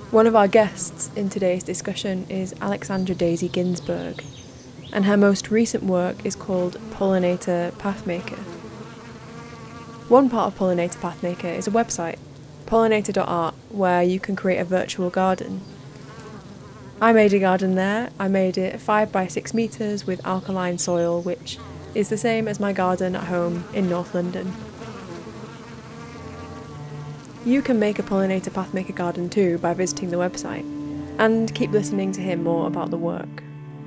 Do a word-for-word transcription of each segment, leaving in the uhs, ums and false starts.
One of our guests in today's discussion is Alexandra Daisy Ginsberg, and her most recent work is called Pollinator Pathmaker. One part of Pollinator Pathmaker is a website, pollinator dot art, where you can create a virtual garden. I made a garden there. I made it five by six metres with alkaline soil, which is the same as my garden at home in North London. You can make a Pollinator Pathmaker garden too by visiting the website, and keep listening to hear more about the work.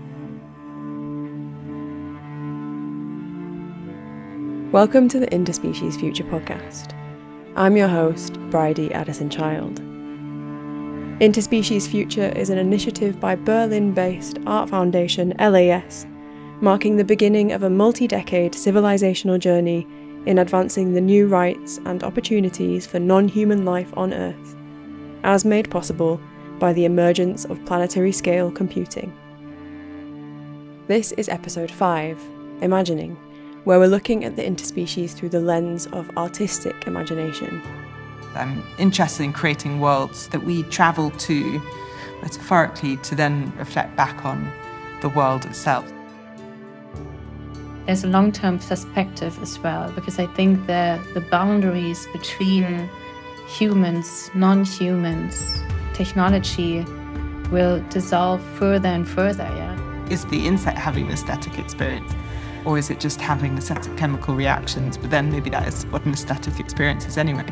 Welcome to the Interspecies Future podcast. I'm your host, Bridie Addison-Child. Interspecies Future is an initiative by Berlin-based art foundation L A S, marking the beginning of a multi-decade civilizational journey in advancing the new rights and opportunities for non-human life on Earth, as made possible by the emergence of planetary-scale computing. This is episode five, Imagining, where we're looking at the interspecies through the lens of artistic imagination. I'm interested in creating worlds that we travel to, metaphorically, to then reflect back on the world itself. There's a long-term perspective as well, because I think the, the boundaries between humans, non-humans, technology will dissolve further and further, yeah. Is the insect having an aesthetic experience? Or is it just having a set of chemical reactions? But then maybe that is what an aesthetic experience is anyway.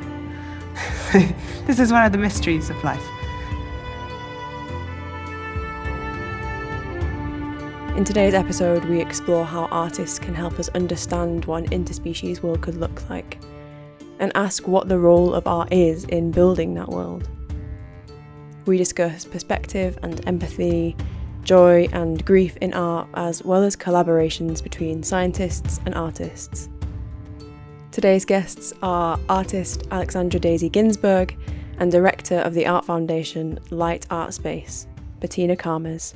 This is one of the mysteries of life. In today's episode, we explore how artists can help us understand what an interspecies world could look like, and ask what the role of art is in building that world. We discuss perspective and empathy, joy and grief in art, as well as collaborations between scientists and artists. Today's guests are artist Alexandra Daisy Ginsberg and director of the art foundation Light Art Space, Bettina Khamers.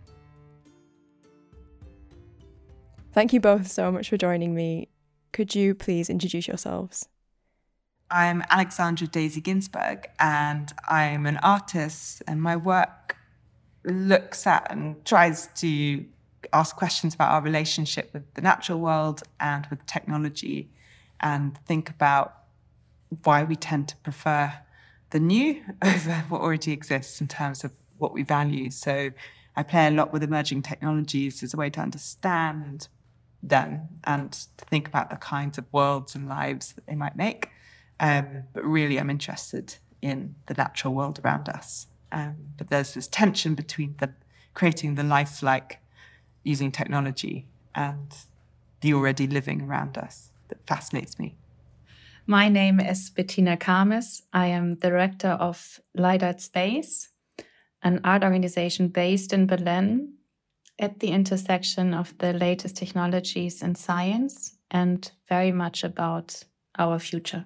Thank you both so much for joining me. Could you please introduce yourselves? I'm Alexandra Daisy Ginsberg, and I'm an artist, and my work looks at and tries to ask questions about our relationship with the natural world and with technology, and think about why we tend to prefer the new over what already exists in terms of what we value. So I play a lot with emerging technologies as a way to understand them and to think about the kinds of worlds and lives that they might make. Um, but really, I'm interested in the natural world around us. Um, but there's this tension between the creating the lifelike using technology and the already living around us that fascinates me. My name is Bettina Khamers. I am director of Light Art Space, an art organization based in Berlin, at the intersection of the latest technologies and science, and very much about our future.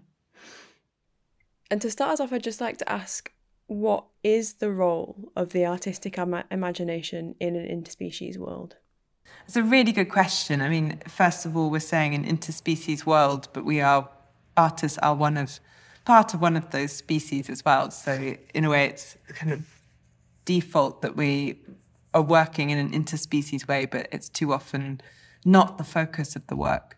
And to start us off, I'd just like to ask, what is the role of the artistic ima- imagination in an interspecies world? It's a really good question. I mean, first of all, we're saying an interspecies world, but we are, artists are one of, part of one of those species as well. So in a way, it's kind of default that we are working in an interspecies way, but it's too often not the focus of the work.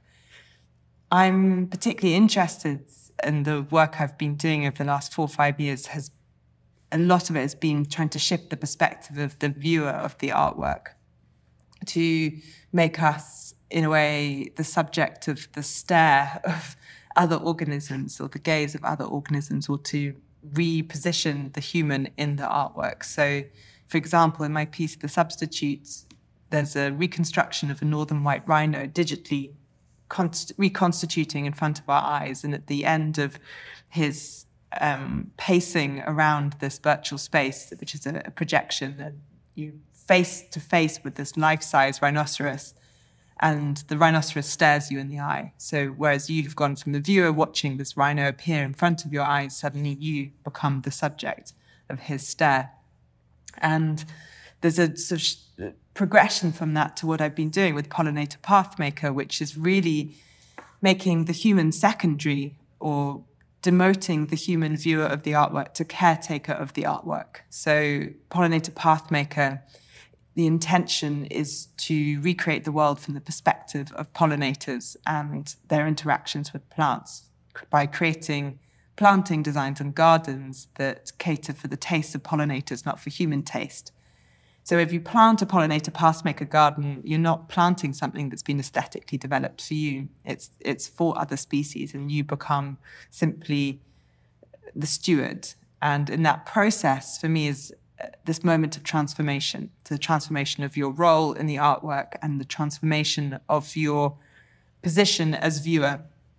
I'm particularly interested in the work I've been doing over the last four or five years. Has a lot of it has been trying to shift the perspective of the viewer of the artwork to make us, in a way, the subject of the stare of other organisms or the gaze of other organisms, or to reposition the human in the artwork. So, for example, in my piece, The Substitutes, there's a reconstruction of a northern white rhino digitally const- reconstituting in front of our eyes. And at the end of his um, pacing around this virtual space, which is a, a projection, and you face to face with this life-size rhinoceros, and the rhinoceros stares you in the eye. So whereas you've gone from the viewer watching this rhino appear in front of your eyes, suddenly you become the subject of his stare. And there's a sort of progression from that to what I've been doing with Pollinator Pathmaker, which is really making the human secondary, or demoting the human viewer of the artwork to caretaker of the artwork. So Pollinator Pathmaker, the intention is to recreate the world from the perspective of pollinators and their interactions with plants by creating planting designs and gardens that cater for the taste of pollinators, not for human taste. So if you plant a Pollinator Pathmaker garden, you're not planting something that's been aesthetically developed for you. It's it's for other species, and you become simply the steward. And in that process, for me, is this moment of transformation, the transformation of your role in the artwork and the transformation of your position as viewer.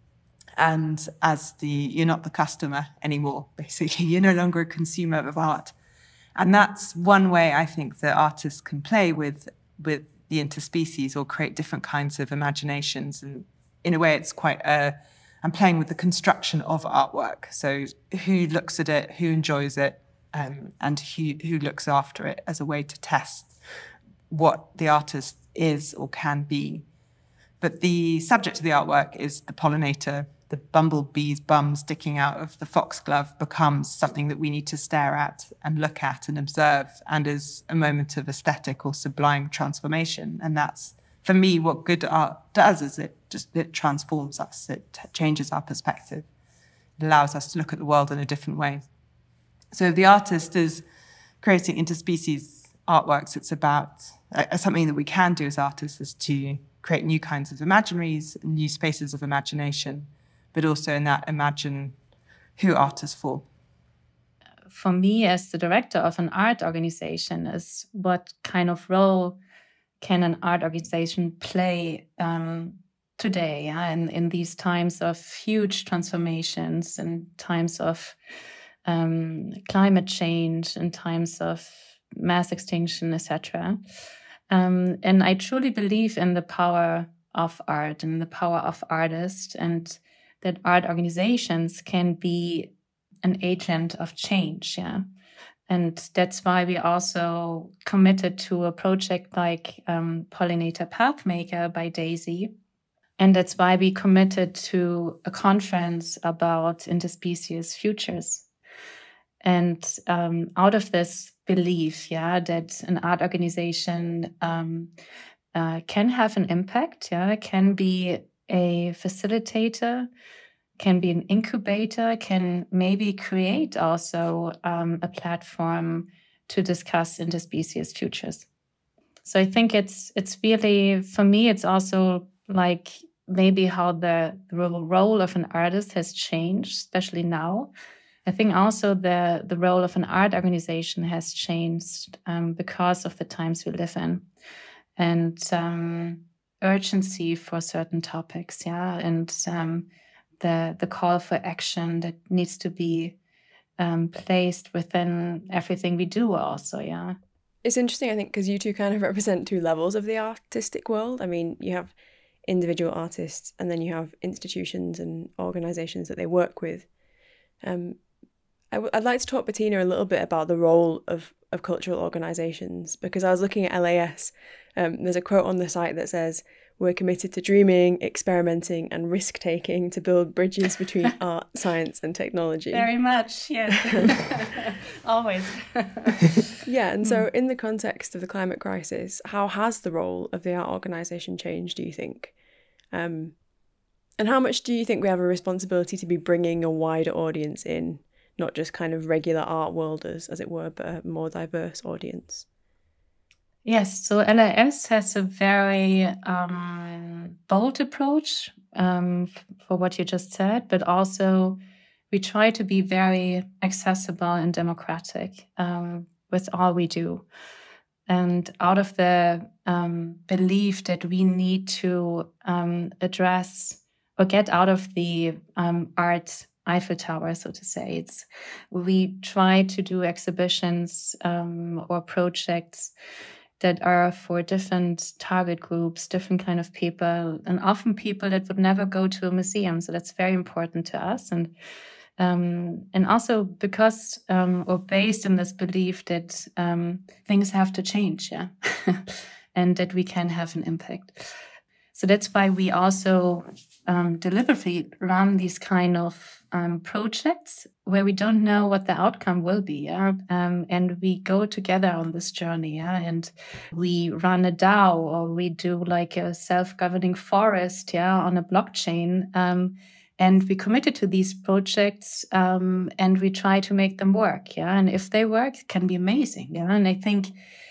And as the, you're not the customer anymore, basically. You're no longer a consumer of art. And that's one way I think that artists can play with, with the interspecies or create different kinds of imaginations. And in a way, it's quite a, I'm playing with the construction of artwork. So who looks at it, who enjoys it, um, and who, who looks after it as a way to test what the artist is or can be. But the subject of the artwork is the pollinator. The bumblebee's bum sticking out of the foxglove becomes something that we need to stare at and look at and observe, and is a moment of aesthetic or sublime transformation. And that's, for me, what good art does, is it just it transforms us. It t- changes our perspective. It allows us to look at the world in a different way. So if the artist is creating interspecies artworks, it's about uh, something that we can do as artists is to create new kinds of imaginaries, new spaces of imagination, but also in that imagine who art is for. For me, as the director of an art organization, is what kind of role can an art organization play um, today, yeah? in, in these times of huge transformations, in times of um, climate change, in times of mass extinction, et cetera. Um, and I truly believe in the power of art and the power of artists, and that art organizations can be an agent of change, yeah. And that's why we also committed to a project like um, Pollinator Pathmaker by Daisy. And that's why we committed to a conference about interspecies futures. And um, out of this belief, yeah, that an art organization um, uh, can have an impact, yeah, can be a facilitator, can be an incubator, can maybe create also um, a platform to discuss interspecies futures. So I think it's it's really, for me, it's also like maybe how the, the role of an artist has changed, especially now. I think also the, the role of an art organization has changed um, because of the times we live in, and um, urgency for certain topics, yeah, and um, the the call for action that needs to be um, placed within everything we do also, yeah. It's interesting, I think, because you two kind of represent two levels of the artistic world. I mean, you have individual artists, and then you have institutions and organizations that they work with. Um, I w- I'd like to talk, Bettina, a little bit about the role of, of cultural organisations, because I was looking at L A S. Um, there's a quote on the site that says, "We're committed to dreaming, experimenting and risk-taking to build bridges between art, science and technology." Very much, yes. Always. Yeah, and so in the context of the climate crisis, how has the role of the art organisation changed, do you think? Um, and how much do you think we have a responsibility to be bringing a wider audience in, not just kind of regular art worlders, as it were, but a more diverse audience? Yes, so L A S has a very um, bold approach um, for what you just said, but also we try to be very accessible and democratic um, with all we do. And out of the um, belief that we need to um, address or get out of the um, art Eiffel Tower, so to say, it's we try to do exhibitions um, or projects that are for different target groups, different kind of people, and often people that would never go to a museum. So that's very important to us. And um, and also because, um, or based in this belief that um, things have to change, yeah, and that we can have an impact. So that's why we also um, deliberately run these kind of um, projects where we don't know what the outcome will be. Yeah? Um, and we go together on this journey. Yeah? And we run a DAO, or we do like a self-governing forest, yeah, on a blockchain. Um, and we committed to these projects, um, and we try to make them work. Yeah. And if they work, it can be amazing. Yeah. And I think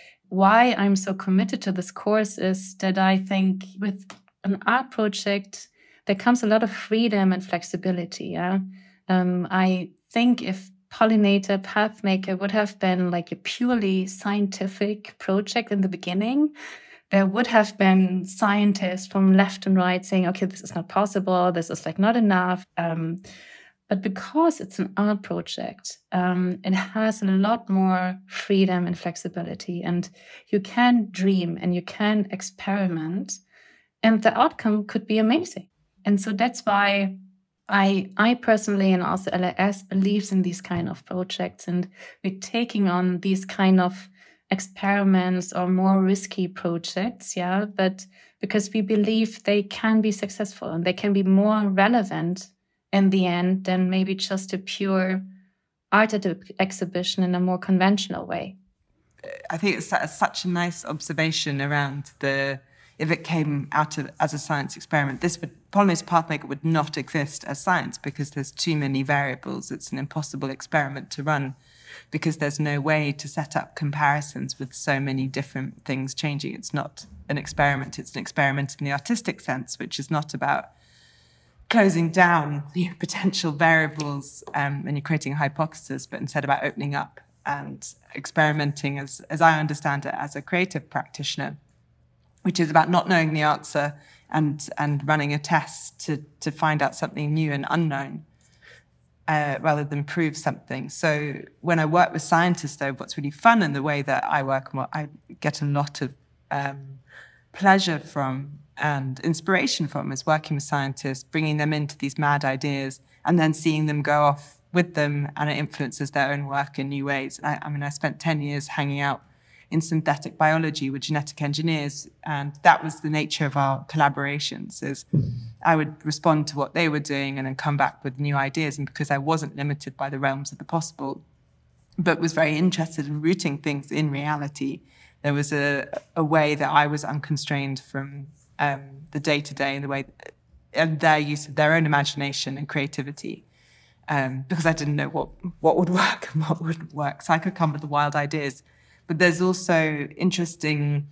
why I'm so committed to this course is that I think with an art project, there comes a lot of freedom and flexibility. Yeah. Um, I think if Pollinator Pathmaker would have been like a purely scientific project in the beginning, there would have been scientists from left and right saying, okay, this is not possible, this is like not enough. Um, but because it's an art project, um, it has a lot more freedom and flexibility, and you can dream and you can experiment, and the outcome could be amazing. And so that's why I, I personally, and also L A S, believes in these kind of projects, and we're taking on these kind of experiments or more risky projects, yeah, but because we believe they can be successful and they can be more relevant in the end than maybe just a pure art exhibition in a more conventional way. I think it's such a nice observation around the, if it came out of, as a science experiment, this would, Pollinator Pathmaker would not exist as science because there's too many variables. It's an impossible experiment to run, because there's no way to set up comparisons with so many different things changing. It's not an experiment, it's an experiment in the artistic sense, which is not about closing down the potential variables um, and you're creating a hypothesis, but instead about opening up and experimenting, as, as I understand it, as a creative practitioner, which is about not knowing the answer and, and running a test to, to find out something new and unknown. Uh, rather than prove something. So when I work with scientists, though, what's really fun in the way that I work and what I get a lot of um, pleasure from and inspiration from is working with scientists, bringing them into these mad ideas and then seeing them go off with them, and it influences their own work in new ways. I, I mean, I spent ten years hanging out in synthetic biology with genetic engineers, and that was the nature of our collaborations, is I would respond to what they were doing and then come back with new ideas. And because I wasn't limited by the realms of the possible, but was very interested in rooting things in reality, there was a, a way that I was unconstrained from um, the day-to-day and the way and their use of their own imagination and creativity, um, because I didn't know what, what would work and what wouldn't work. So I could come with the wild ideas. But there's also interesting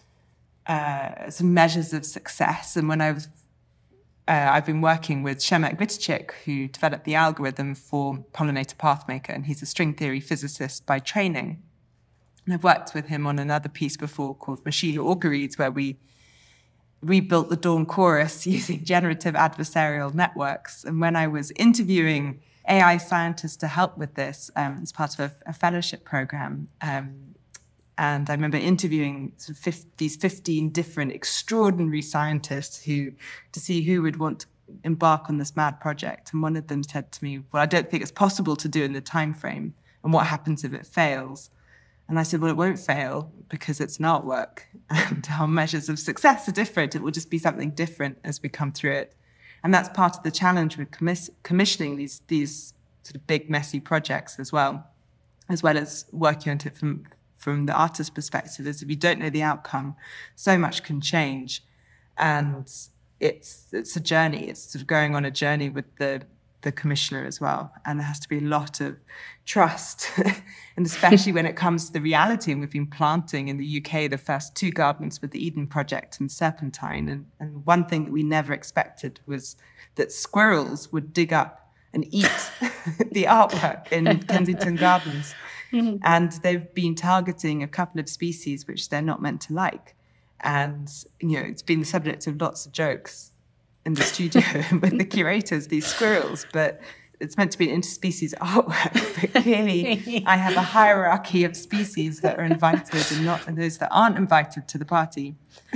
uh, some measures of success. And when I was Uh, I've been working with Przemek Witczyk, who developed the algorithm for Pollinator Pathmaker, and he's a string theory physicist by training. And I've worked with him on another piece before called Machine Auguries, where we rebuilt the Dawn Chorus using generative adversarial networks. And when I was interviewing A I scientists to help with this um, as part of a, a fellowship program, um, and I remember interviewing sort of fifty, these fifteen different extraordinary scientists who to see who would want to embark on this mad project. And one of them said to me, well, I don't think it's possible to do in the time frame. And what happens if it fails? And I said, well, it won't fail because it's an artwork. And our measures of success are different. It will just be something different as we come through it. And that's part of the challenge with commis- commissioning these, these sort of big, messy projects as well, as well as working on it from from the artist's perspective, is if you don't know the outcome, so much can change. And it's it's a journey. It's sort of going on a journey with the, the commissioner as well. And there has to be a lot of trust, and especially when it comes to the reality. And we've been planting in the U K the first two gardens with the Eden Project and Serpentine. And, and one thing that we never expected was that squirrels would dig up and eat the artwork in Kensington Gardens. Mm-hmm. And they've been targeting a couple of species which they're not meant to like. And, you know, it's been the subject of lots of jokes in the studio with the curators, these squirrels. But it's meant to be an interspecies artwork. But clearly I have a hierarchy of species that are invited and not and those that aren't invited to the party.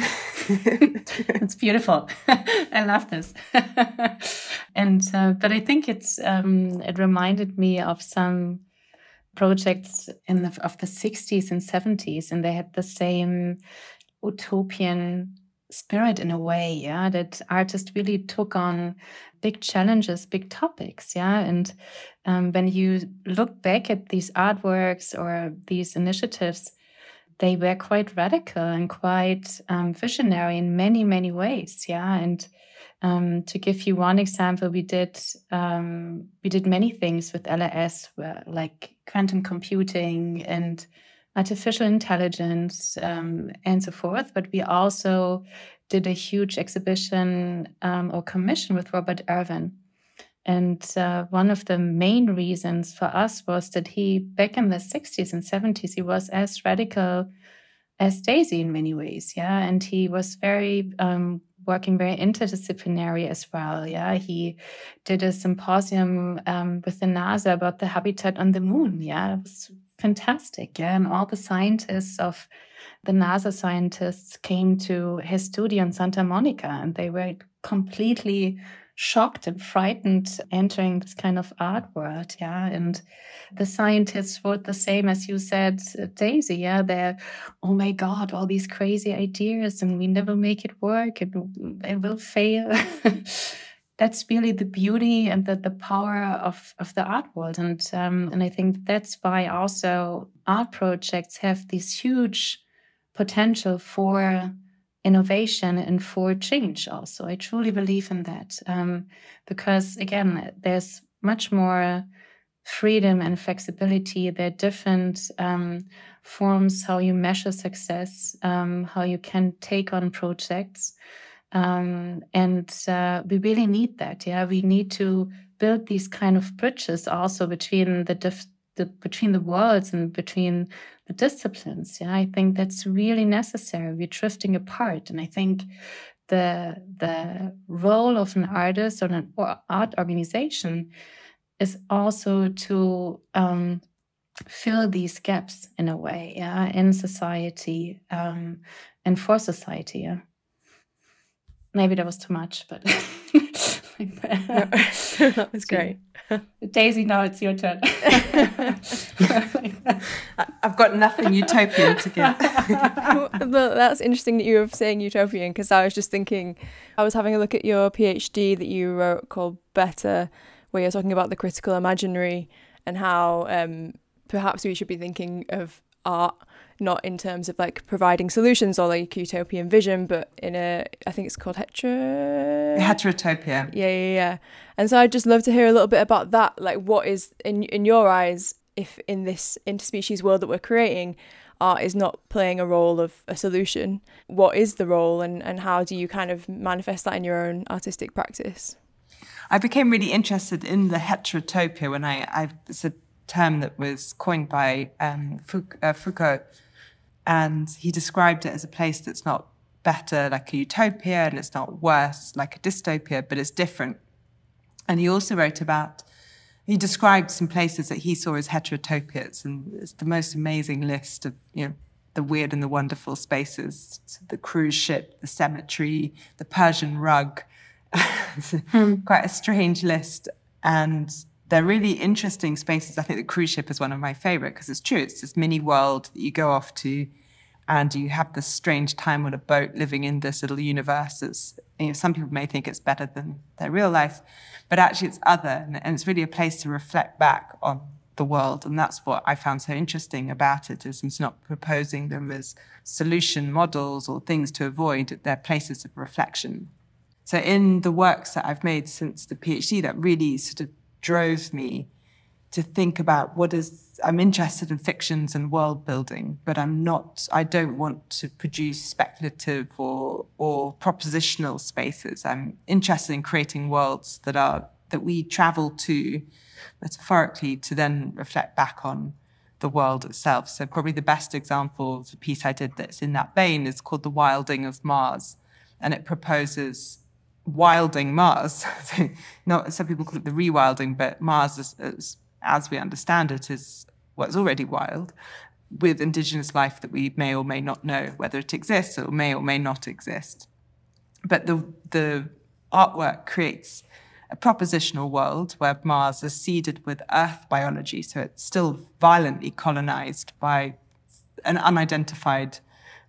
It's beautiful. I love this. and uh, But I think it's um, it reminded me of some projects in the, of the sixties and seventies, and they had the same utopian spirit in a way, yeah, that artists really took on big challenges, big topics, yeah. And um, when you look back at these artworks or these initiatives, they were quite radical and quite um, visionary in many, many ways, yeah. And um, to give you one example, we did um, we did many things with L S, where, like quantum computing and artificial intelligence, um, and so forth. But we also did a huge exhibition um, or commission with Robert Irwin. And uh, one of the main reasons for us was that he, back in the sixties and seventies, he was as radical as Daisy in many ways, yeah. And he was very um, working very interdisciplinary as well, yeah. He did a symposium um, with the NASA about the habitat on the moon, yeah. It was fantastic, yeah. And all the scientists of the NASA scientists came to his studio in Santa Monica, and they were completely shocked and frightened entering this kind of art world, yeah. And the scientists wrote the same as you said, Daisy, yeah. They're, oh my God, all these crazy ideas, and we never make it work, it, it will fail. That's really the beauty and the, the power of, of the art world. And, um, and I think that's why also art projects have this huge potential for innovation and for change also. I truly believe in that. Um, because again, there's much more freedom and flexibility. There are different um, forms how you measure success, um, how you can take on projects. Um, and uh, we really need that. Yeah, we need to build these kind of bridges also between the, dif- the between the worlds and between the disciplines. Yeah, I think that's really necessary. We're drifting apart, and I think the the role of an artist or an art organization is also to um, fill these gaps in a way, yeah, in society um, and for society. Yeah. Maybe that was too much, but no, that was great. Daisy, now it's your turn. I've got nothing utopian to give. Well, that's interesting that you were saying utopian, because I was just thinking, I was having a look at your PhD that you wrote called Better, where you're talking about the critical imaginary and how um, perhaps we should be thinking of art not in terms of like providing solutions or like utopian vision, but in a, I think it's called hetero... heterotopia. Yeah, yeah, yeah. And so I'd just love to hear a little bit about that. Like, what is, in in your eyes, if in this interspecies world that we're creating, art is not playing a role of a solution, what is the role, and, and how do you kind of manifest that in your own artistic practice? I became really interested in the heterotopia when I, I it's a term that was coined by um, Foucault, and he described it as a place that's not better like a utopia and it's not worse like a dystopia, but it's different. And he also wrote about, he described some places that he saw as heterotopias, and it's the most amazing list of, you know, the weird and the wonderful spaces, so the cruise ship, the cemetery, the Persian rug. It's mm. quite a strange list. And they're really interesting spaces. I think the cruise ship is one of my favorite because it's true. It's this mini world that you go off to, and you have this strange time on a boat living in this little universe. It's, you know, some people may think it's better than their real life, but actually it's other. And, and it's really a place to reflect back on the world. And that's what I found so interesting about it, is it's not proposing them as solution models or things to avoid. They're places of reflection. So in the works that I've made since the PhD, that really sort of drove me to think about what is, I'm interested in fictions and world building, but I'm not, I don't want to produce speculative or, or propositional spaces. I'm interested in creating worlds that are, that we travel to metaphorically to then reflect back on the world itself. So probably the best example of the piece I did that's in that vein is called The Wilding of Mars. And it proposes wilding Mars. Not, some people call it the rewilding, but Mars, is, is, as we understand it, is what's already wild, with indigenous life that we may or may not know whether it exists or may or may not exist. But the the artwork creates a propositional world where Mars is seeded with Earth biology, so it's still violently colonized by an unidentified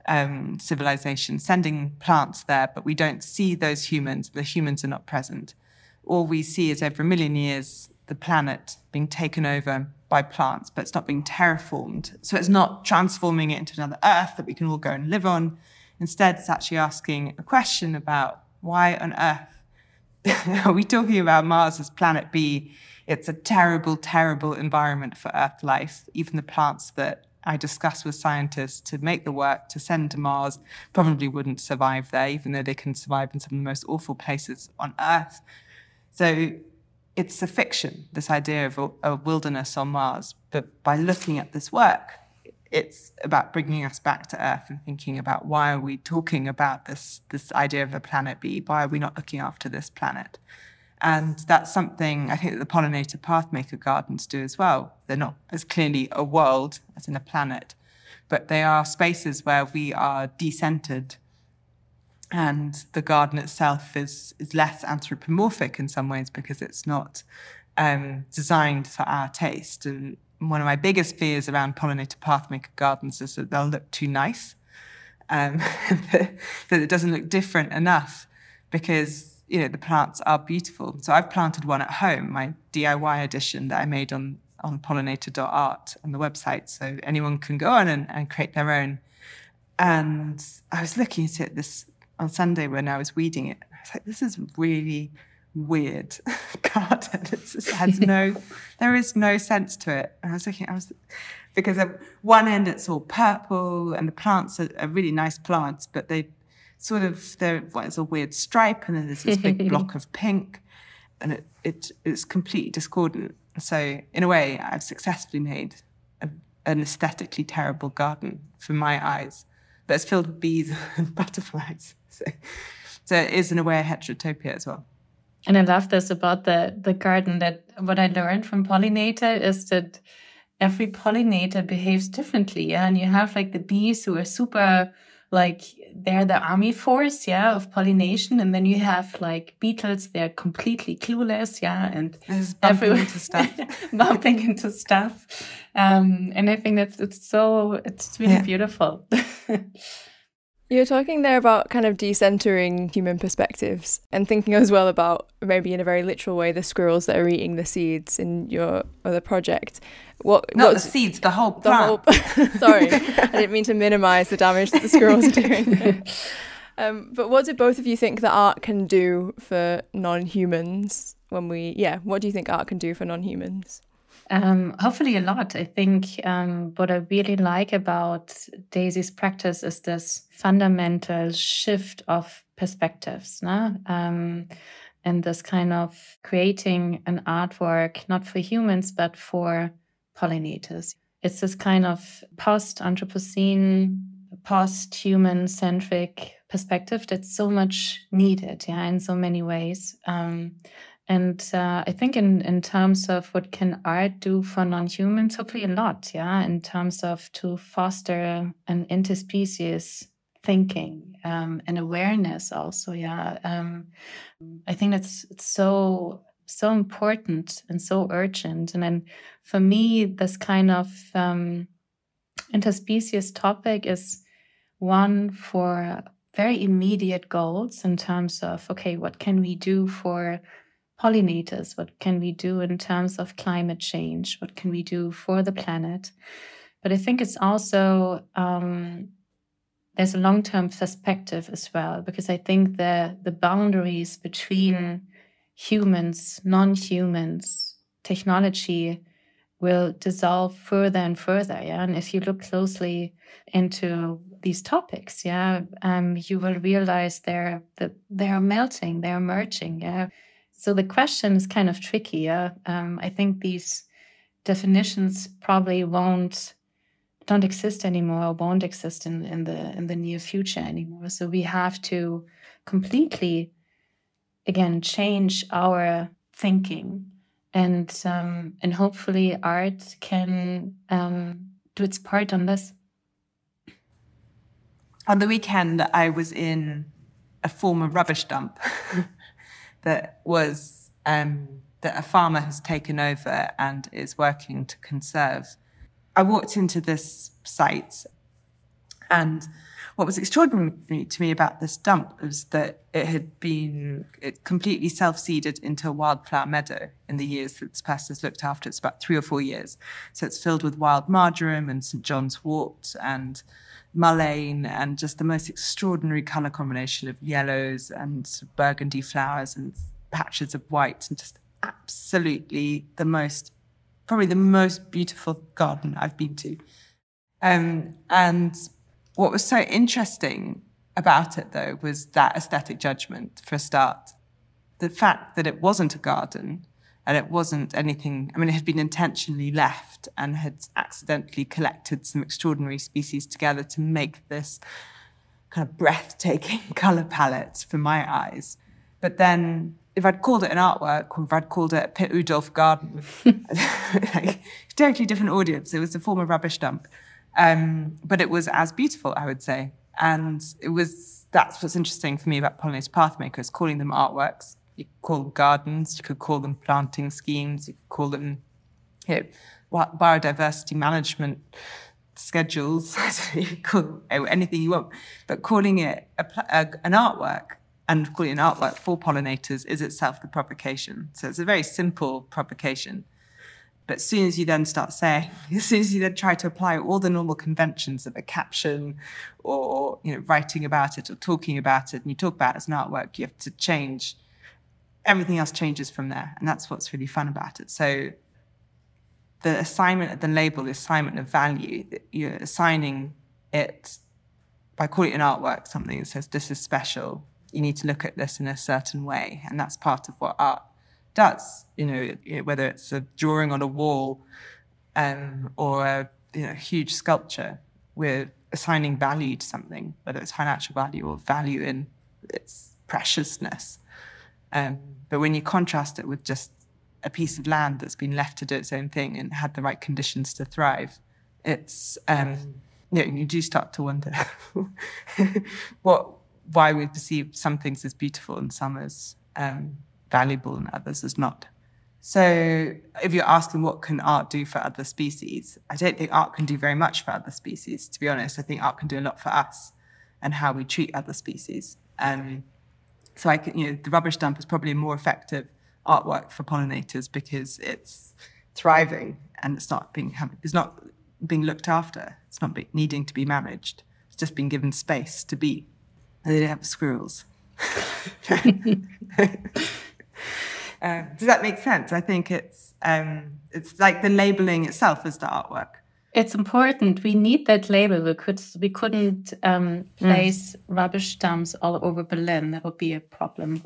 um, civilization, sending plants there, but we don't see those humans. The humans are not present. All we see is over a million years, the planet being taken over by plants, but it's not being terraformed. So it's not transforming it into another Earth that we can all go and live on. Instead, it's actually asking a question about why on earth are we talking about Mars as planet B? It's a terrible, terrible environment for Earth life. Even the plants that I discussed with scientists to make the work to send to Mars probably wouldn't survive there, even though they can survive in some of the most awful places on Earth. So it's a fiction, this idea of a, a wilderness on Mars. But by looking at this work, it's about bringing us back to Earth and thinking about why are we talking about this, this idea of a planet B? Why are we not looking after this planet? And that's something I think that the pollinator pathmaker gardens do as well. They're not as clearly a world as in a planet, but they are spaces where we are decentered, and the garden itself is, is less anthropomorphic in some ways because it's not um, designed for our taste. And one of my biggest fears around pollinator pathmaker gardens is that they'll look too nice, um, that it doesn't look different enough because, you know, the plants are beautiful. So I've planted one at home, my D I Y edition that I made on, on pollinator dot art on the website. So anyone can go on and, and create their own. And I was looking at it this on Sunday when I was weeding it. I was like, this is really weird garden. It just has no, there is no sense to it. And I was looking, I was, because at one end it's all purple and the plants are, are really nice plants, but they sort of, there's a weird stripe and then there's this big block of pink and it, it it's completely discordant. So in a way, I've successfully made a, an aesthetically terrible garden for my eyes, but it's filled with bees and butterflies. So, so it is in a way a heterotopia as well. And I love this about the, the garden, that what I learned from pollinator is that every pollinator behaves differently. Yeah? And you have like the bees who are super, like they're the army force, yeah, of pollination. And then you have like beetles, they're completely clueless, yeah. And bumping into stuff. bumping into stuff. Um, and I think that's it's so, it's really yeah. beautiful. You're talking there about kind of decentering human perspectives and thinking as well about, maybe in a very literal way, the squirrels that are eating the seeds in your other project. What? Not the seeds, the whole plant. The whole, sorry, I didn't mean to minimise the damage that the squirrels are doing. um, but what do both of you think that art can do for non-humans when we, yeah, what do you think art can do for non-humans? Um, hopefully a lot. I think um, what I really like about Daisy's practice is this fundamental shift of perspectives, no? um, and this kind of creating an artwork, not for humans, but for pollinators. It's this kind of post-Anthropocene, post-human-centric perspective that's so much needed, yeah, in so many ways. Um, And uh, I think in, in terms of what can art do for non-humans, hopefully a lot, yeah, in terms of to foster an interspecies thinking um, and awareness also, yeah. Um, I think that's it's so, so important and so urgent. And then for me, this kind of um, interspecies topic is one for very immediate goals in terms of, okay, what can we do for pollinators? What can we do in terms of climate change? What can we do for the planet? But I think it's also, um, there's a long-term perspective as well, because I think the, the boundaries between humans, non-humans, technology will dissolve further and further. Yeah? And if you look closely into these topics, yeah, um, you will realize they're, that they're melting, they're merging, yeah. So the question is kind of tricky. Yeah? Um, I think these definitions probably won't don't exist anymore, or won't exist in, in the in the near future anymore. So we have to completely, again, change our thinking, and um, and hopefully art can um, do its part on this. On the weekend, I was in a former rubbish dump. that was um, that a farmer has taken over and is working to conserve. I walked into this site And what was extraordinary to me about this dump was that it had been it completely self-seeded into a wildflower meadow in the years that this person has looked after. It's about three or four years. So it's filled with wild marjoram and Saint John's wort and mullein and just the most extraordinary colour combination of yellows and burgundy flowers and patches of white, and just absolutely the most, probably the most beautiful garden I've been to. Um, and what was so interesting about it, though, was that aesthetic judgment for a start. The fact that it wasn't a garden and it wasn't anything, I mean, it had been intentionally left and had accidentally collected some extraordinary species together to make this kind of breathtaking colour palette for my eyes. But then if I'd called it an artwork or if I'd called it Pitt Udolph Garden, like, totally different audience. It was a former rubbish dump. Um, but it was as beautiful, I would say. And it was, that's what's interesting for me about pollinator pathmakers, calling them artworks. You could call them gardens, you could call them planting schemes, you could call them, you know, biodiversity management schedules, you could call anything you want. But calling it a, a, an artwork and calling it an artwork for pollinators is itself the provocation. So it's a very simple provocation. But as soon as you then start saying, as soon as you then try to apply all the normal conventions of a caption or, you know, writing about it or talking about it, and you talk about it as an artwork, you have to change. Everything else changes from there. And that's what's really fun about it. So the assignment of the label, the assignment of value, you're assigning it by calling it an artwork, something that says this is special. You need to look at this in a certain way. And that's part of what art does, you know, whether it's a drawing on a wall um, or a you know, huge sculpture, we're assigning value to something, whether it's financial value or value in its preciousness. Um, but when you contrast it with just a piece of land that's been left to do its own thing and had the right conditions to thrive, it's um, you know, you do start to wonder what why we perceive some things as beautiful and some as um, valuable and others as not. So if you're asking what can art do for other species, I don't think art can do very much for other species, to be honest. I think art can do a lot for us and how we treat other species. Um, so I can, you know, the rubbish dump is probably a more effective artwork for pollinators because it's thriving and it's not being it's not being looked after. It's not be, needing to be managed. It's just being given space to be. And they don't have squirrels. Uh, does that make sense? I think it's um, it's like the labeling itself is the artwork. It's important. We need that label. We could we couldn't um, place mm. rubbish dumps all over Berlin. That would be a problem.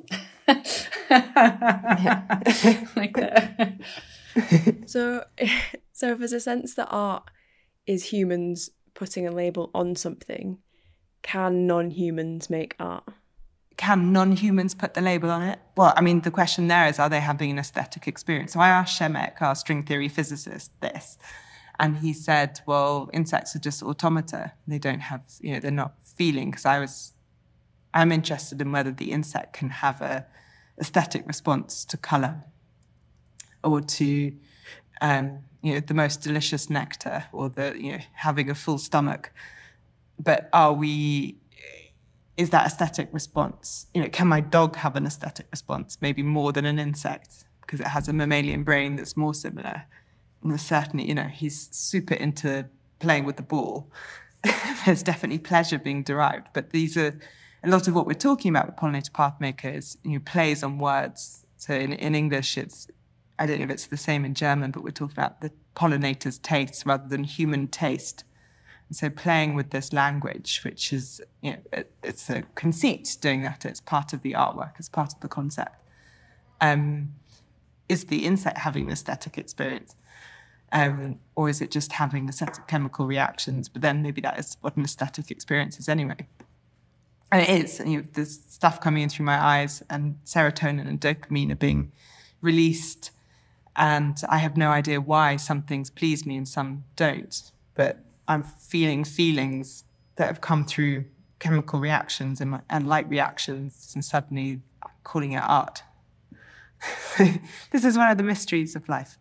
Like that. So, so if there's a sense that art is humans putting a label on something, can non-humans make art? Can non-humans put the label on it? Well, I mean, the question there is, are they having an aesthetic experience? So I asked Shemek, our string theory physicist, this, and he said, well, insects are just automata. They don't have, you know, they're not feeling, because I was, I'm interested in whether the insect can have a aesthetic response to colour or to, um, you know, the most delicious nectar or the, you know, having a full stomach. But are we... Is that aesthetic response, you know, can my dog have an aesthetic response, maybe more than an insect, because it has a mammalian brain that's more similar? And certainly, you know, he's super into playing with the ball. There's definitely pleasure being derived. But these are, a lot of what we're talking about with pollinator pathmakers, you know, plays on words. So in, in English, it's, I don't know if it's the same in German, but we're talking about the pollinator's taste rather than human taste. So playing with this language, which is, you know, it, it's a conceit doing that. It's part of the artwork. It's part of the concept. Um, is the insect having an aesthetic experience? Um, or is it just having a set of chemical reactions? But then maybe that is what an aesthetic experience is anyway. And it is. And, you know, there's stuff coming in through my eyes and serotonin and dopamine are being released. And I have no idea why some things please me and some don't. But I'm feeling feelings that have come through chemical reactions and, my, and light reactions, and suddenly I'm calling it art. This is one of the mysteries of life.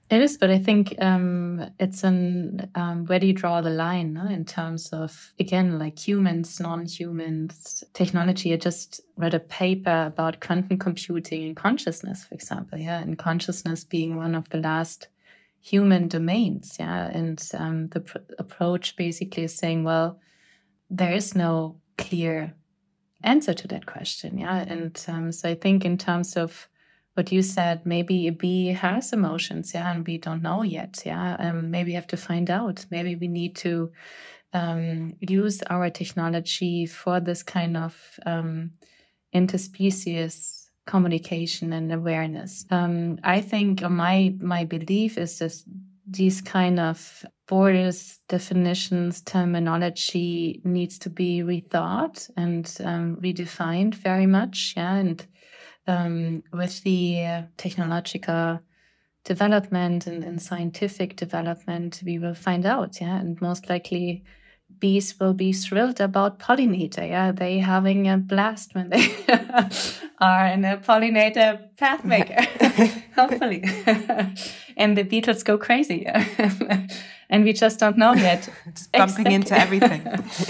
It is, but I think um, it's an um, where do you draw the line no? in terms of, again, like humans, non-humans, technology. I just read a paper about quantum computing and consciousness, for example, yeah, and consciousness being one of the last human domains, yeah, and um, the pr- approach basically is saying, well, there is no clear answer to that question, yeah, and um, so I think in terms of what you said, maybe a bee has emotions, yeah, and we don't know yet, yeah. Um, maybe we have to find out. Maybe we need to um, use our technology for this kind of um, interspecies communication and awareness. Um, I think my my belief is that these kind of borders, definitions, terminology needs to be rethought and um, redefined very much, yeah, and Um, with the uh, technological development and, and scientific development, we will find out, yeah, and most likely bees will be thrilled about pollinator, yeah, they having a blast when they are in a pollinator path maker, hopefully, and the beetles go crazy, and we just don't know yet. Just bumping exactly. into everything.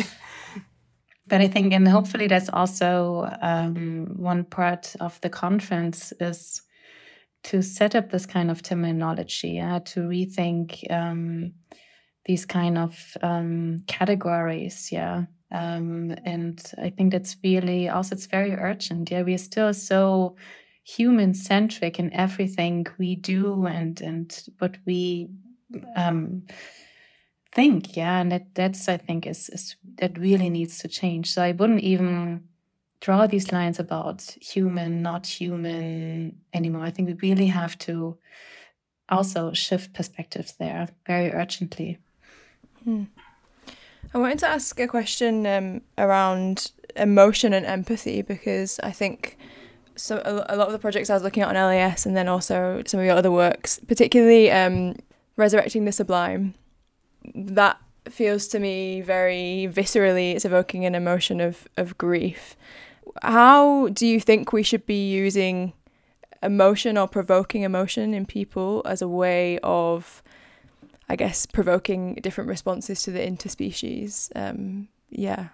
But I think, and hopefully that's also um, one part of the conference, is to set up this kind of terminology, yeah, to rethink um, these kind of um, categories, yeah. Um, and I think that's really also, it's very urgent, yeah. We're still so human-centric in everything we do and, and what we um think, yeah, and that that's I think is, is that really needs to change. So I wouldn't even draw these lines about human, not human anymore. I think we really have to also shift perspectives there very urgently. Hmm. I wanted to ask a question um, around emotion and empathy, because I think so a, a lot of the projects I was looking at on L A S, and then also some of your other works, particularly um, Resurrecting the Sublime, that feels to me very viscerally, it's evoking an emotion of, of grief. How do you think we should be using emotion or provoking emotion in people as a way of, I guess, provoking different responses to the interspecies? Um, yeah.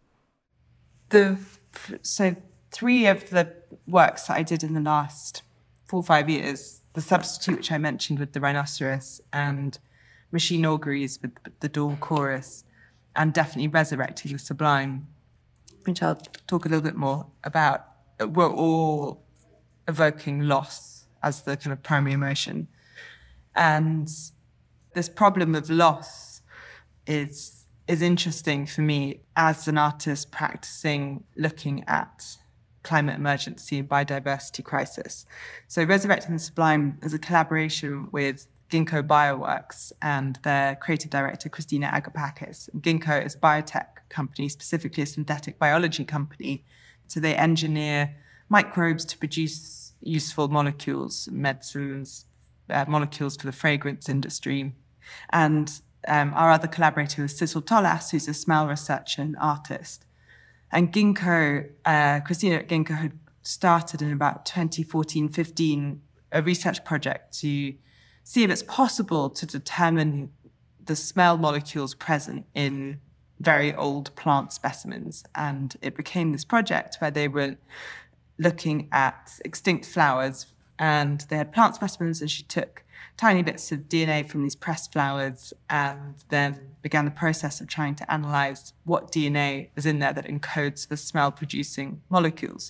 The so three of the works that I did in the last four or five years, The Substitute, which I mentioned with the rhinoceros, and Machine Auguries with the Dawn Chorus, and definitely Resurrecting the Sublime, which I'll talk a little bit more about, were all evoking loss as the kind of primary emotion. And this problem of loss is is interesting for me as an artist practicing looking at climate emergency and biodiversity crisis. So Resurrecting the Sublime is a collaboration with Ginkgo Bioworks and their creative director, Christina Agapakis. Ginkgo is a biotech company, specifically a synthetic biology company. So they engineer microbes to produce useful molecules, medicines, uh, molecules for the fragrance industry. And um, our other collaborator is Sissel Tolaas, who's a smell researcher and artist. And Ginkgo, uh, Christina at Ginkgo had started in about twenty fourteen fifteen a research project to see if it's possible to determine the smell molecules present in very old plant specimens. And it became this project where they were looking at extinct flowers, and they had plant specimens, and she took tiny bits of D N A from these pressed flowers and then began the process of trying to analyze what D N A is in there that encodes for smell-producing molecules.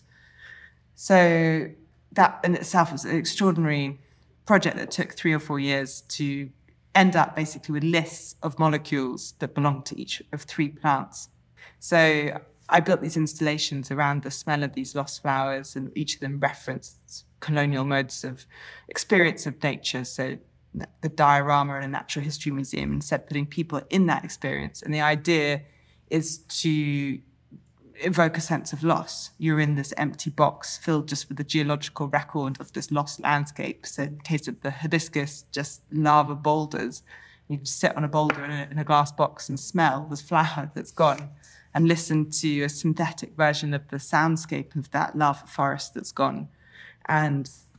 So that in itself was an extraordinary project that took three or four years to end up basically with lists of molecules that belong to each of three plants. So I built these installations around the smell of these lost flowers, and each of them referenced colonial modes of experience of nature. So the diorama in a natural history museum, instead putting people in that experience. And the idea is to evoke a sense of loss. You're in this empty box filled just with the geological record of this lost landscape. So in the case of the hibiscus, just lava boulders. You sit on a boulder in a, in a glass box and smell this flower that's gone, and listen to a synthetic version of the soundscape of that lava forest that's gone. And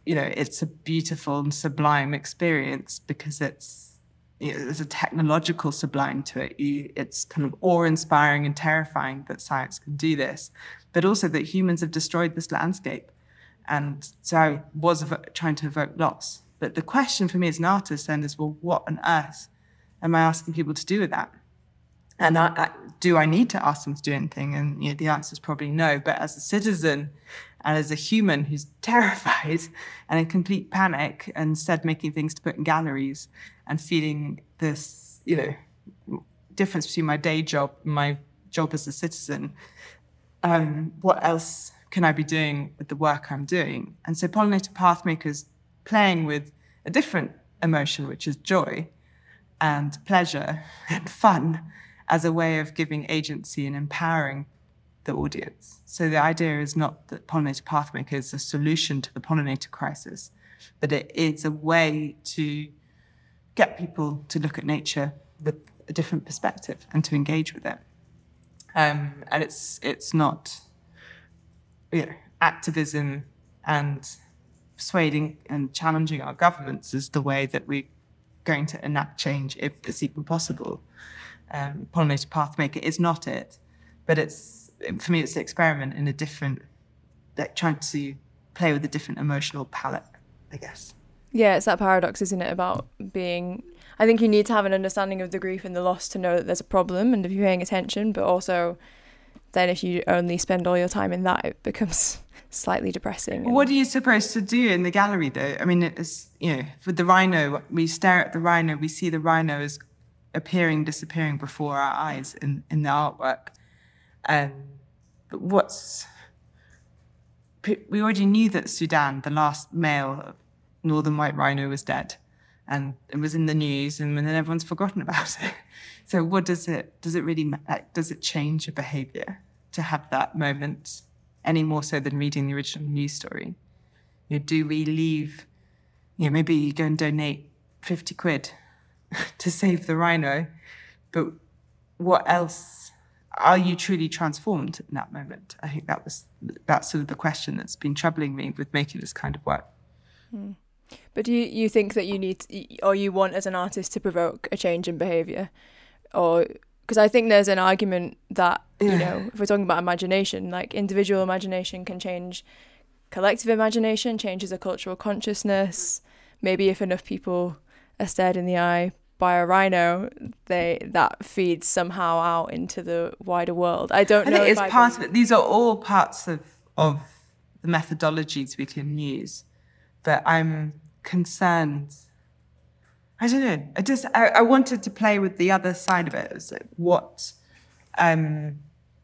you know, it's a beautiful and sublime experience because it's, you know, there's a technological sublime to it. You, it's kind of awe-inspiring and terrifying that science can do this, but also that humans have destroyed this landscape. And so I was ev- trying to evoke loss. But the question for me as an artist then is, well, what on earth am I asking people to do with that? And I, I, do I need to ask them to do anything? And you know, the answer is probably no. But as a citizen and as a human who's terrified and in complete panic and instead making things to put in galleries and feeling this, you know, difference between my day job and my job as a citizen, um, what else can I be doing with the work I'm doing? And so Pollinator Pathmaker's playing with a different emotion, which is joy and pleasure and fun, as a way of giving agency and empowering the audience. So the idea is not that Pollinator Pathmaker is a solution to the pollinator crisis, but it is a way to get people to look at nature with a different perspective and to engage with it. Um, and it's it's not, you know, activism and persuading and challenging our governments is the way that we're going to enact change, if it's even possible. Um, Pollinator Pathmaker is not it, but it's, for me, it's an experiment in a different, like trying to play with a different emotional palette, I guess. Yeah, it's that paradox, isn't it, about being, I think you need to have an understanding of the grief and the loss to know that there's a problem and to be paying attention, but also then if you only spend all your time in that, it becomes slightly depressing. And... What are you supposed to do in the gallery, though? I mean, it's, you know, with the rhino, we stare at the rhino, we see the rhino as appearing, disappearing before our eyes in, in the artwork. Um, but what's... We already knew that Sudan, the last male northern white rhino, was dead. And it was in the news, and then everyone's forgotten about it. So what does it... Does it really... Like, does it change your behaviour to have that moment any more so than reading the original news story? You know, do we leave... You know, maybe you go and donate fifty quid to save the rhino, but what else? Are you truly transformed in that moment? I think that was that's sort of the question that's been troubling me with making this kind of work. Hmm. But do you, you think that you need, to, or you want as an artist to provoke a change in behaviour? Or, because I think there's an argument that, you Yeah. know, if we're talking about imagination, like individual imagination can change collective imagination, changes a cultural consciousness. Maybe if enough people are stared in the eye by a rhino, they that feeds somehow out into the wider world. I don't I know. think if it's I part can... of it. These are all parts of of the methodologies we can use, but I'm concerned. I don't know. I just I, I wanted to play with the other side of it. It's like what, um,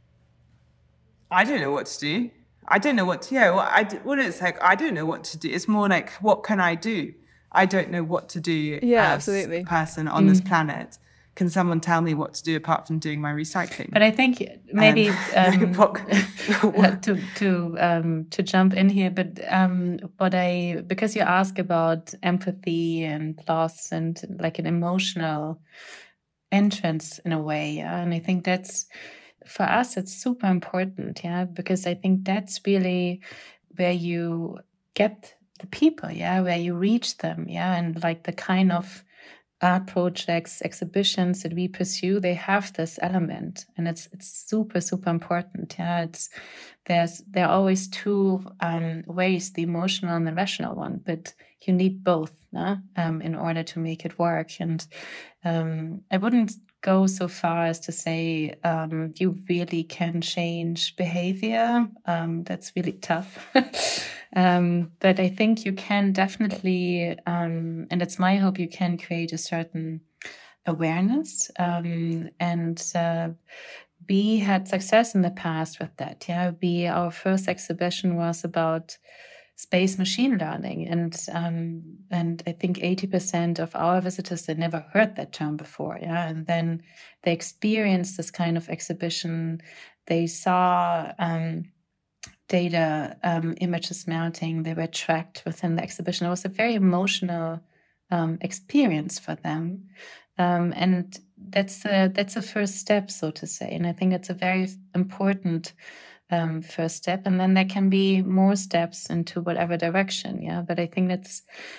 I don't know what to do. I don't know what to. Yeah, what I what it's like. I don't know what to do. It's more like, what can I do? I don't know what to do Yeah, as absolutely. a person on mm. this planet. Can someone tell me what to do apart from doing my recycling? But I think maybe um, um, to to um, to jump in here, but um, what I because you ask about empathy and loss and like an emotional entrance in a way, yeah? And I think that's for us it's super important, yeah, because I think that's really where you get the people, yeah, where you reach them, yeah, and like the kind of art projects, exhibitions that we pursue, they have this element, and it's it's super super important. Yeah, it's there's there are always two um, ways, the emotional and the rational one, but you need both, no? um, in order to make it work. And um, I wouldn't go so far as to say um, you really can change behavior. Um, that's really tough. Um, but I think you can definitely, um, and it's my hope, you can create a certain awareness. Um, and uh, we had success in the past with that. Yeah, we our first exhibition was about space machine learning, and um, and I think eighty percent of our visitors had never heard that term before. Yeah, and then they experienced this kind of exhibition. They saw. Um, data um, images mounting, they were tracked within the exhibition. It was a very emotional um, experience for them. Um, and that's a, that's a first step, so to say. And I think it's a very important um, first step, and then there can be more steps into whatever direction. Yeah, but I think that's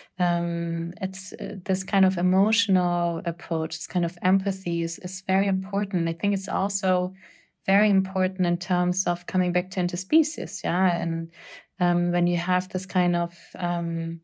um, it's uh, this kind of emotional approach, this kind of empathy is is very important. I think it's also very important in terms of coming back to interspecies. Yeah, and um, when you have this kind of um,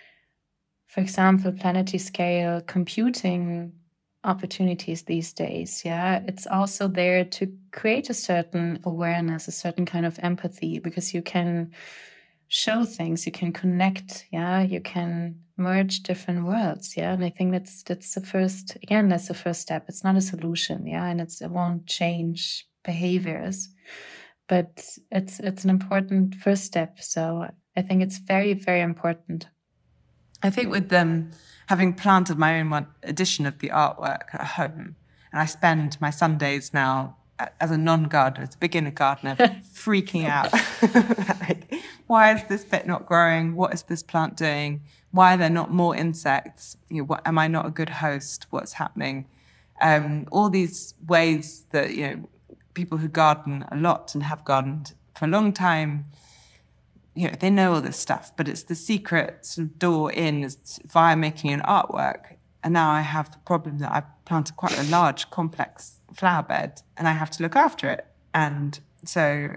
for example, planetary scale computing opportunities these days, yeah, it's also there to create a certain awareness, a certain kind of empathy, because you can show things, you can connect, yeah, you can merge different worlds, yeah, and I think that's that's the first, again, that's the first step. It's not a solution, yeah, and it's it won't change behaviors, but it's it's an important first step. So I think it's very, very important. I think with them um, having planted my own one edition of the artwork at home, and I spend my Sundays now as a non-gardener, as a beginner gardener, freaking out. Like, why is this bit not growing? What is this plant doing? Why are there not more insects? You know, what, am I not a good host? What's happening? Um, all these ways that, you know, people who garden a lot and have gardened for a long time, you know, they know all this stuff, but it's the secret sort of door in is via making an artwork. And now I have the problem that I've planted quite a large, complex flower bed, and I have to look after it. And so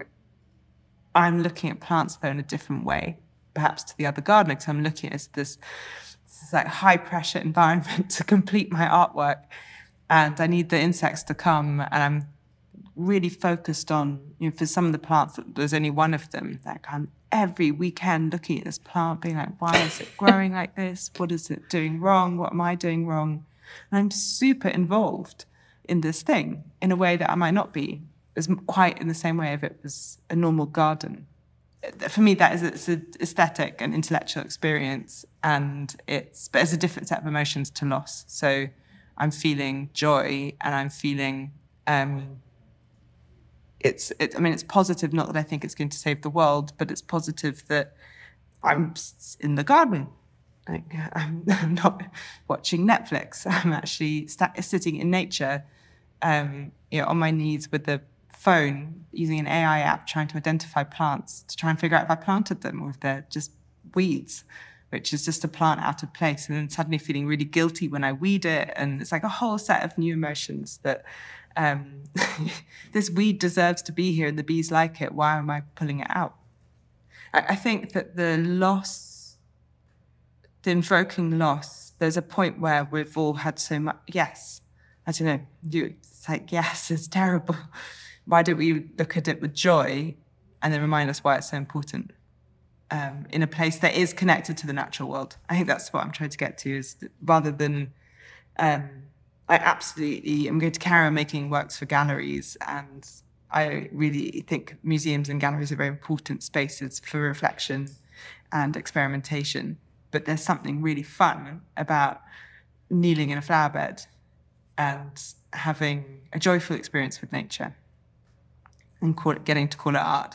I'm looking at plants, though, in a different way, perhaps to the other gardener, because I'm looking at it as this, this like high-pressure environment to complete my artwork. And I need the insects to come, and I'm really focused on, you know, for some of the plants, there's only one of them. Like I'm every weekend looking at this plant, being like, why is it growing like this? What is it doing wrong? What am I doing wrong? And I'm super involved in this thing in a way that I might not be as quite in the same way if it was a normal garden. For me, that is it's an aesthetic and intellectual experience, and it's but it's a different set of emotions to loss. So I'm feeling joy, and I'm feeling. Um, It's, it, I mean, it's positive, not that I think it's going to save the world, but it's positive that I'm in the garden. Like, I'm, I'm not watching Netflix. I'm actually sta- sitting in nature, um, you know, on my knees with the phone, using an A I app, trying to identify plants to try and figure out if I planted them or if they're just weeds, which is just a plant out of place. And then suddenly feeling really guilty when I weed it. And it's like a whole set of new emotions that Um, this weed deserves to be here and the bees like it. Why am I pulling it out? I, I think that the loss, the invoking loss, there's a point where we've all had so much, yes, I don't know, you, it's like, yes, it's terrible. Why don't we look at it with joy and then remind us why it's so important um, in a place that is connected to the natural world? I think that's what I'm trying to get to, is that rather than... Um, I absolutely am going to carry on making works for galleries, and I really think museums and galleries are very important spaces for reflection and experimentation. But there's something really fun about kneeling in a flower bed and having a joyful experience with nature and call it, getting to call it art.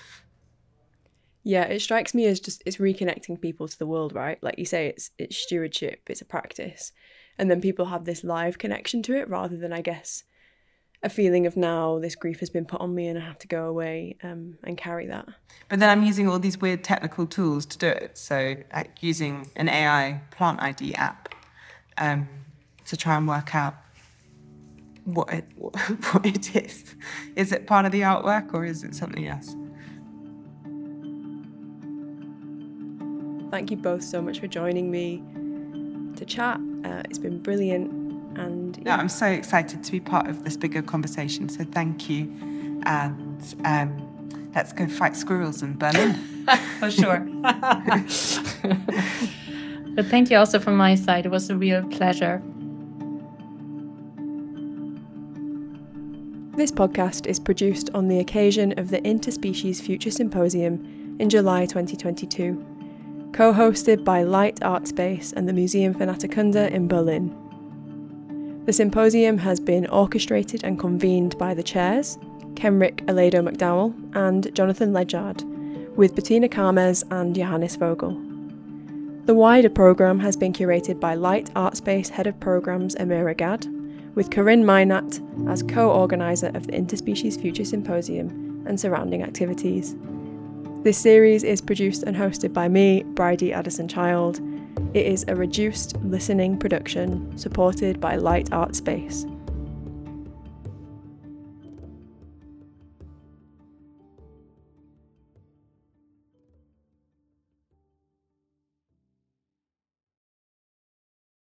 Yeah, it strikes me as just it's reconnecting people to the world, right? Like you say, it's it's stewardship, it's a practice. And then people have this live connection to it rather than, I guess, a feeling of now this grief has been put on me and I have to go away um, and carry that. But then I'm using all these weird technical tools to do it. So like using an A I plant I D app um, to try and work out what it, what it is. Is it part of the artwork or is it something else? Thank you both so much for joining me to chat. Uh, it's been brilliant, and yeah. No, I'm so excited to be part of this bigger conversation. So thank you, and um, let's go fight squirrels in Berlin. For sure. But thank you also from my side. It was a real pleasure. This podcast is produced on the occasion of the Interspecies Future Symposium in July twenty twenty-two. Co-hosted by Light Art Space and the Museum für Naturkunde in Berlin. The symposium has been orchestrated and convened by the chairs, Kenrick Aledo McDowell and Jonathan Ledyard, with Bettina Karmes and Johannes Vogel. The wider programme has been curated by Light Art Space Head of Programmes Amira Gad, with Corinne Meinat as co-organiser of the Interspecies Future Symposium and surrounding activities. This series is produced and hosted by me, Bridie Addison-Child. It is a reduced listening production supported by Light Art Space.